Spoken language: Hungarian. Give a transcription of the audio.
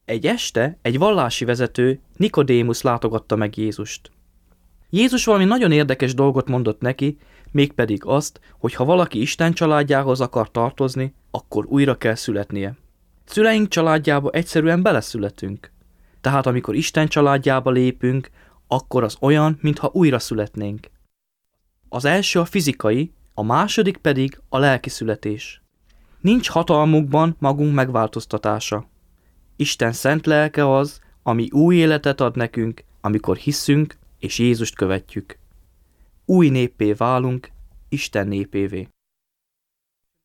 Egy este egy vallási vezető, Nikodémusz látogatta meg Jézust. Jézus valami nagyon érdekes dolgot mondott neki, mégpedig azt, hogy ha valaki Isten családjához akar tartozni, akkor újra kell születnie. Szüleink családjába egyszerűen beleszületünk. Tehát amikor Isten családjába lépünk, akkor az olyan, mintha újra születnénk. Az első a fizikai, a második pedig a lelki születés. Nincs hatalmukban magunk megváltoztatása. Isten szent lelke az, ami új életet ad nekünk, amikor hiszünk és Jézust követjük. Új néppé válunk, Isten népévé.